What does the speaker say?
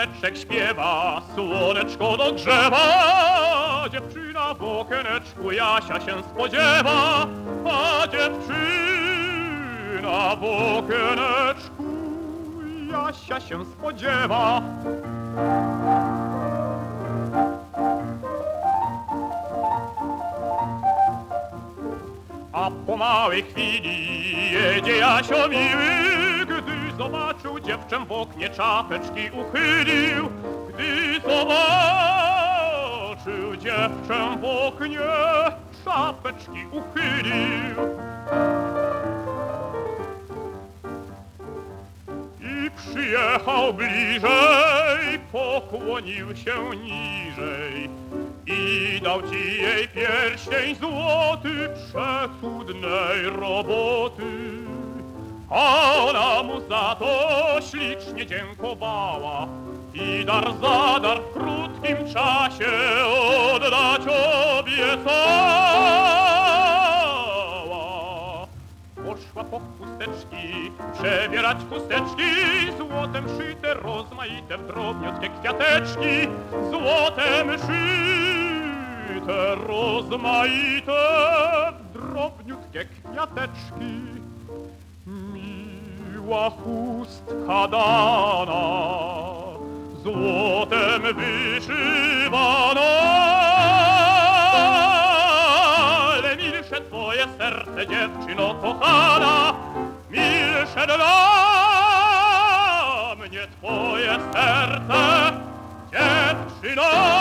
pstrączek śpiewa, słoneczko dogrzewa. Dziewczyna w okieneczku Jasia się spodziewa, a dziewczyna w okieneczku Jasia się spodziewa. A po małej chwili jedzie Jasio miły, gdy zobaczył dziewczę w oknie, czapeczki uchylił. Gdy zobaczył dziewczę w oknie, czapeczki uchylił. I przyjechał bliżej, pokłonił się niżej i dał ci jej pierścień złoty przecudnej roboty. A ona mu za to ślicznie dziękowała i dar za dar w krótkim czasie oddać obiecała. Poszła po chusteczki, przebierać chusteczki, złotem szyte, rozmaite, w drobniutkie kwiateczki. Złotem szyte, rozmaite, w drobniutkie kwiateczki. Miła chustka dana, złotem wyszywana, ale milsze twoje serce, dziewczyno kochana, milsze dla mnie twoje serce, dziewczyno.